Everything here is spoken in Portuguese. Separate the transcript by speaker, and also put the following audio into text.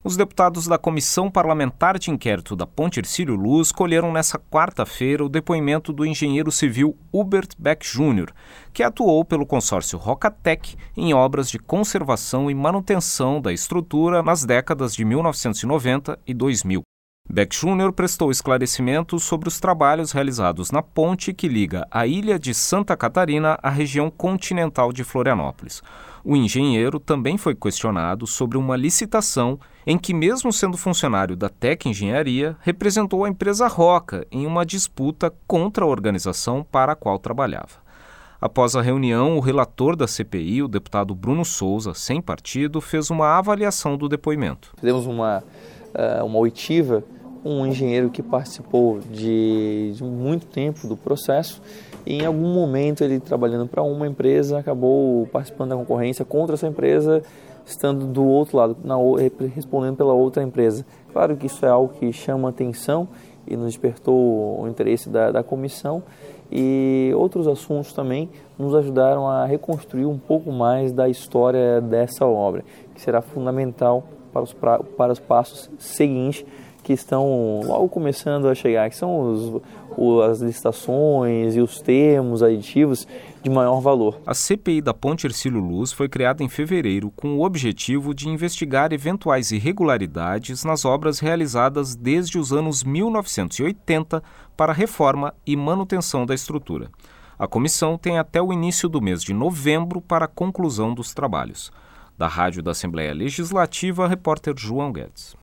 Speaker 1: Os deputados da Comissão Parlamentar de Inquérito da Ponte Hercílio Luz colheram nesta quarta-feira o depoimento do engenheiro civil Hubert Beck Jr., que atuou pelo consórcio Rocatec em obras de conservação e manutenção da estrutura nas décadas de 1990 e 2000. Beck Jr. prestou esclarecimentos sobre os trabalhos realizados na ponte que liga a ilha de Santa Catarina à região continental de Florianópolis. O engenheiro também foi questionado sobre uma licitação em que, mesmo sendo funcionário da Tec Engenharia, representou a empresa Roca em uma disputa contra a organização para a qual trabalhava. Após a reunião, o relator da CPI, o deputado Bruno Souza, sem partido, fez uma avaliação do depoimento.
Speaker 2: Fizemos uma oitiva, um engenheiro que participou de muito tempo do processo e em algum momento ele trabalhando para uma empresa acabou participando da concorrência contra essa empresa, estando do outro lado, respondendo pela outra empresa. Claro que isso é algo que chama atenção e nos despertou o interesse da comissão, e outros assuntos também nos ajudaram a reconstruir um pouco mais da história dessa obra, que será fundamental para os passos seguintes que estão logo começando a chegar, que são as licitações e os termos aditivos de maior valor.
Speaker 1: A CPI da Ponte Hercílio Luz foi criada em fevereiro com o objetivo de investigar eventuais irregularidades nas obras realizadas desde os anos 1980 para reforma e manutenção da estrutura. A comissão tem até o início do mês de novembro para a conclusão dos trabalhos. Da Rádio da Assembleia Legislativa, repórter João Guedes.